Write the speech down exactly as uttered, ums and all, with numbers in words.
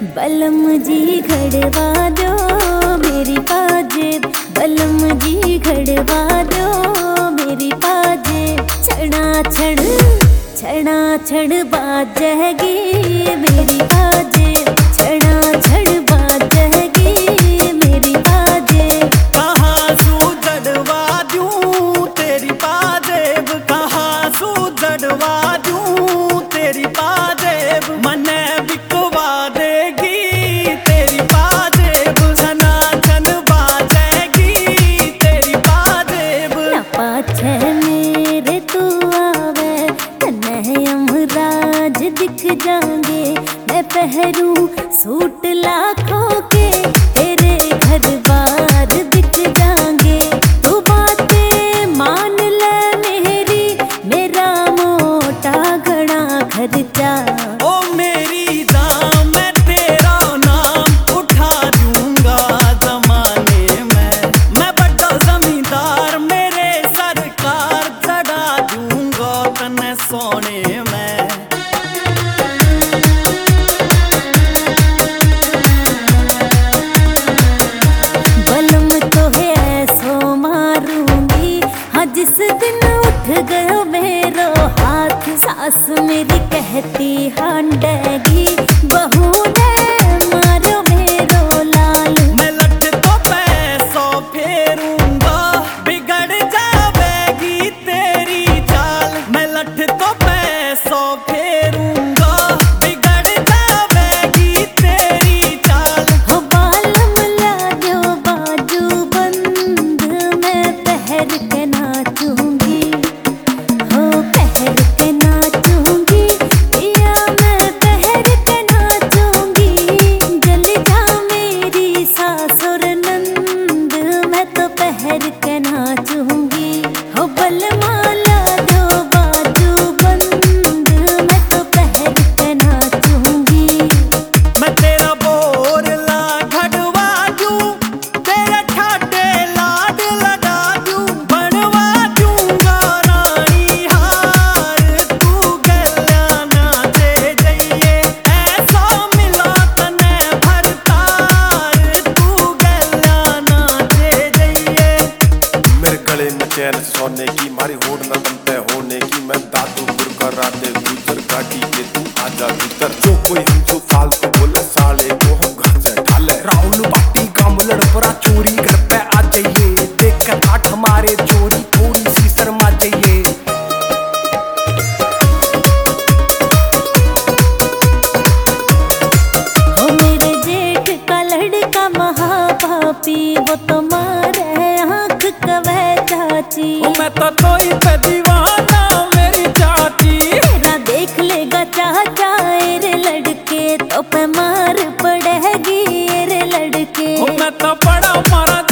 बलम जी घड़वा दो मेरी पाजेब, बलम जी घड़वा दो मेरी पाजेब। छड़ा छड़ छड़ा छड़ बाजेगी मेरी पाजेब, छड़ा छड़ बाजेगी मेरी पाजेब। कहाँ सू जड़वा दूं तेरी पाजेब, कहाँ सू जड़वा दूं तेरी पाजेब। मने बिकवा देगी तेरी पाजेब, छना छन बाजेगी तेरी पाजेब। ना पाछे मेरे तू आवे तन्ने यमराज दिख जाएंगे। मैं पहरूं सूट लाखों के तेरे घर बार दिख जाएंगे। तू बातें मान ले मेरी, मेरा मोटा घना खर्चा। ओ मेरी जान मैं तेरा नाम उठा दूंगा जमाने में। मैं बड़ा जमींदार मेरे सरकार चढ़ा दूंगा तन्ने सोने में। बलम तो है ऐसो मारूंगी हाँ जिस दिन उठ गयो मेरो हाथ। सास मेरी कहती हांडेगी बहू ने मारो मेरो लाल। मैं लट तो पैसों फेरूंगा बिगड़ जावेगी तेरी चाल। मैं लट तो पैसों फेरूंगा बिगड़ जावेगी तेरी चाल। हो बालम ला दो बाजू बंद मैं पहर के नाचूंगी, हो पहर के नाचूंगी पिया मैं पहर के नाचूंगी। जल जा मेरी सासुर नंद मैं तो पहर के नाचूंगी। हो बलमा ला दो बाजू बंद मैं तो पहर के नाचूंगी। मैं तेरा बोरला घड़वा दूं तेरे ठाडे लाड लगा दूं। बनवा दूंगा रानी हार तू गल्या ना दे जाइए। ऐसा मिला तने भरतार तू गल्या ना दे जाइए। मेरे गले में चैन सोने की, मारी होड़ न बनते होने की। मैं दादू गुरकर राते गुजर गाड़ी के तू आजा भीतर। जो कोई हमसे फालतू बोले साले को हम घर से ढाले। राहुल बाटी गांव लड़परा चोरी घर पे आ जाइए। देख कर आठ हमारे चोरी थोड़ी सी शर्मा जाइए। हो मेरे जेठ का लड़का महापापी वो तो मारे आँख कवे चाची। ओ मैं तो तोई पे दीवाना मेरी चाची। मेरा देख लेगा चाचा रे लड़के तो पे मार पड़ेगी रे लड़के। ओ मैं तो बड़ा मारा